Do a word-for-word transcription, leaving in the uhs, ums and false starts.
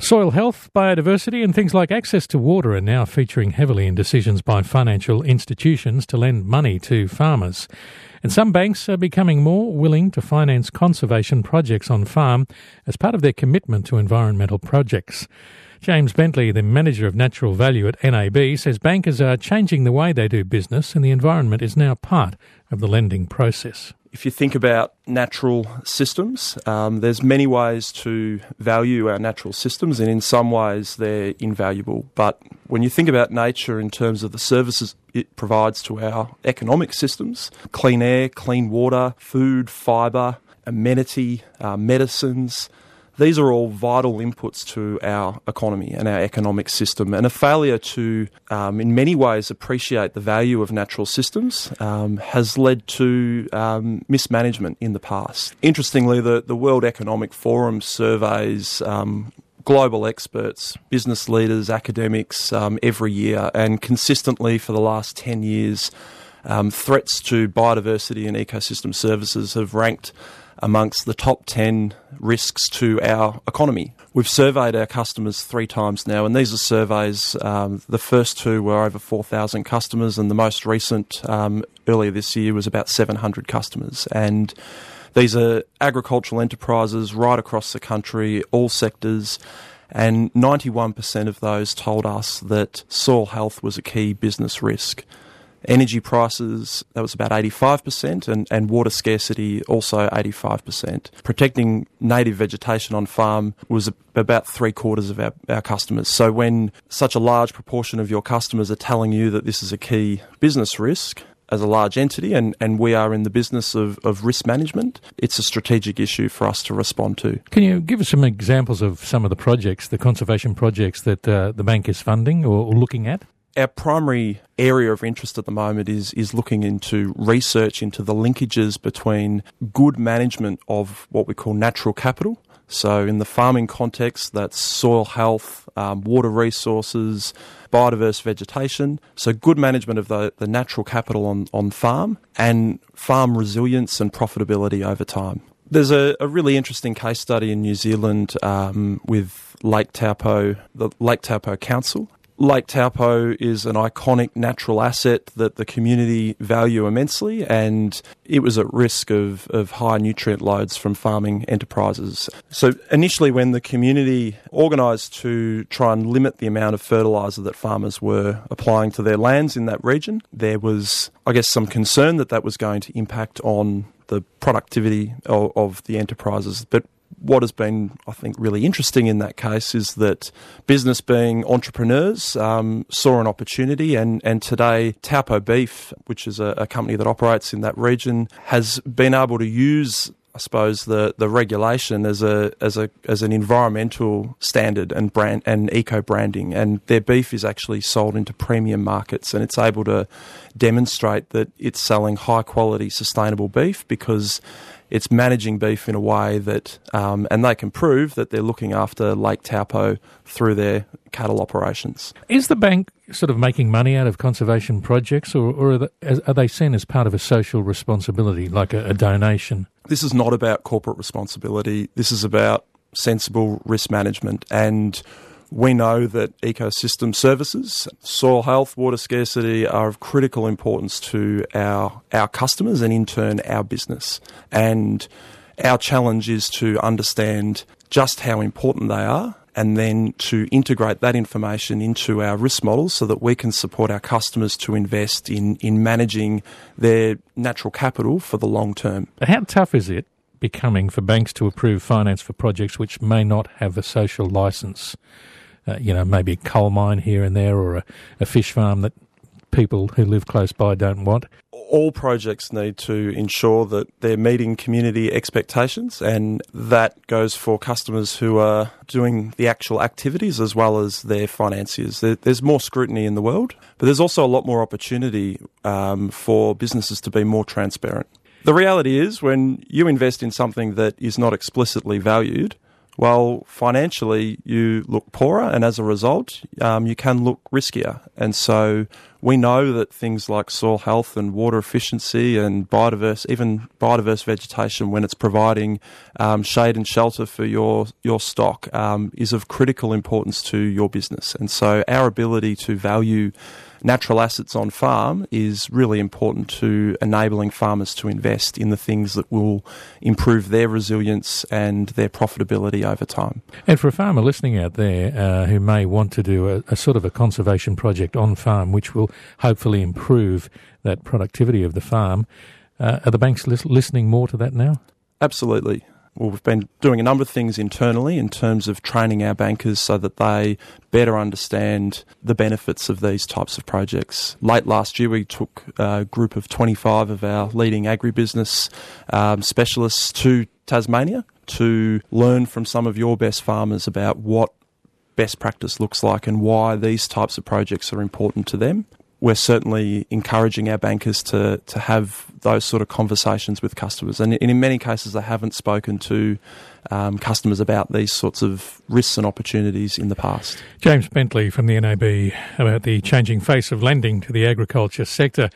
Soil health, biodiversity and things like access to water are now featuring heavily in decisions by financial institutions to lend money to farmers. And some banks are becoming more willing to finance conservation projects on farm as part of their commitment to environmental projects. James Bentley, the manager of natural value at N A B, says bankers are changing the way they do business and the environment is now part of the lending process. If you think about natural systems, um, there's many ways to value our natural systems, and in some ways they're invaluable. But when you think about nature in terms of the services it provides to our economic systems, clean air, clean water, food, fibre, amenity, uh, medicines, these are all vital inputs to our economy and our economic system. And a failure to, um, in many ways, appreciate the value of natural systems um, has led to um, mismanagement in the past. Interestingly, the, the World Economic Forum surveys um, global experts, business leaders, academics um, every year, and consistently for the last ten years, um, threats to biodiversity and ecosystem services have ranked amongst the top ten risks to our economy. We've surveyed our customers three times now, and these are surveys, um, the first two were over four thousand customers, and the most recent, um, earlier this year, was about seven hundred customers. And these are agricultural enterprises right across the country, all sectors, and ninety-one percent of those told us that soil health was a key business risk. Energy prices, that was about eighty-five percent, and, and water scarcity also eighty-five percent. Protecting native vegetation on farm was about three quarters of our, our customers. So when such a large proportion of your customers are telling you that this is a key business risk as a large entity, and, and we are in the business of, of risk management, it's a strategic issue for us to respond to. Can you give us some examples of some of the projects, the conservation projects that uh, the bank is funding or looking at? Our primary area of interest at the moment is is looking into research into the linkages between good management of what we call natural capital. So in the farming context, that's soil health, um, water resources, biodiverse vegetation. So good management of the, the natural capital on, on farm, and farm resilience and profitability over time. There's a, a really interesting case study in New Zealand um, with Lake Taupo, the Lake Taupo Council. Lake Taupo is an iconic natural asset that the community value immensely, and it was at risk of, of high nutrient loads from farming enterprises. So initially, when the community organised to try and limit the amount of fertiliser that farmers were applying to their lands in that region, there was, I guess, some concern that that was going to impact on the productivity of, of the enterprises. But what has been, I think, really interesting in that case is that business being entrepreneurs um, saw an opportunity, and, and today Taupo Beef, which is a, a company that operates in that region, has been able to use, I suppose, the, the regulation as a as a as an environmental standard and brand and eco branding, and their beef is actually sold into premium markets, and it's able to demonstrate that it's selling high quality, sustainable beef because it's managing beef in a way that, um, and they can prove that they're looking after Lake Taupo through their cattle operations. Is the bank sort of making money out of conservation projects, or, or are, they, are they seen as part of a social responsibility, like a, a donation? This is not about corporate responsibility. This is about sensible risk management, and we know that ecosystem services, soil health, water scarcity are of critical importance to our our customers and in turn our business. And our challenge is to understand just how important they are, and then to integrate that information into our risk models so that we can support our customers to invest in, in managing their natural capital for the long term. How tough is it becoming for banks to approve finance for projects which may not have a social licence? Uh, you know, maybe a coal mine here and there, or a, a fish farm that people who live close by don't want? All projects need to ensure that they're meeting community expectations, and that goes for customers who are doing the actual activities as well as their financiers. There, there's more scrutiny in the world, but there's also a lot more opportunity um, for businesses to be more transparent. The reality is, when you invest in something that is not explicitly valued, well, financially you look poorer, and as a result, um, you can look riskier. And so we know that things like soil health and water efficiency and biodiverse, even biodiverse vegetation, when it's providing um, shade and shelter for your your stock, um, is of critical importance to your business. And so our ability to value natural assets on farm is really important to enabling farmers to invest in the things that will improve their resilience and their profitability over time. And for a farmer listening out there uh, who may want to do a, a sort of a conservation project on farm, which will hopefully improve that productivity of the farm, uh, are the banks lis- listening more to that now? Absolutely. Well, we've been doing a number of things internally in terms of training our bankers so that they better understand the benefits of these types of projects. Late last year, we took a group of twenty-five of our leading agribusiness um, specialists to Tasmania to learn from some of your best farmers about what best practice looks like and why these types of projects are important to them. We're certainly encouraging our bankers to to have those sort of conversations with customers. And in many cases, they haven't spoken to um, customers about these sorts of risks and opportunities in the past. James Bentley from the N A B about the changing face of lending to the agriculture sector.